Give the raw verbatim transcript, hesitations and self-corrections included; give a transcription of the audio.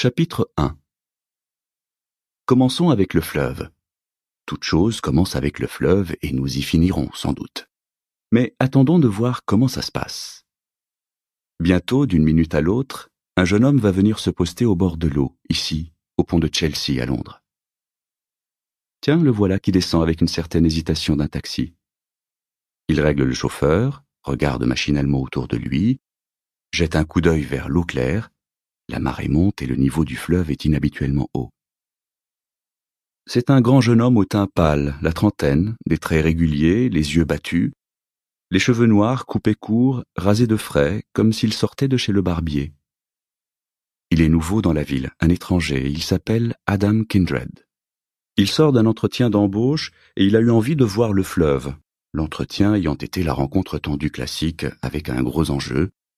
Chapitre un. Commençons avec le fleuve. Toute chose commence avec le fleuve et nous y finirons, sans doute. Mais attendons de voir comment ça se passe. Bientôt, d'une minute à l'autre, un jeune homme va venir se poster au bord de l'eau, ici, au pont de Chelsea, à Londres. Tiens, le voilà qui descend avec une certaine hésitation d'un taxi. Il règle le chauffeur, regarde machinalement autour de lui, jette un coup d'œil vers l'eau claire. La marée monte et le niveau du fleuve est inhabituellement haut. C'est un grand jeune homme au teint pâle, la trentaine, des traits réguliers, les yeux battus, les cheveux noirs coupés courts, rasés de frais, comme s'il sortait de chez le barbier. Il est nouveau dans la ville, un étranger, il s'appelle Adam Kindred. Il sort d'un entretien d'embauche et il a eu envie de voir le fleuve, l'entretien ayant été la rencontre tendue classique avec un gros enjeu,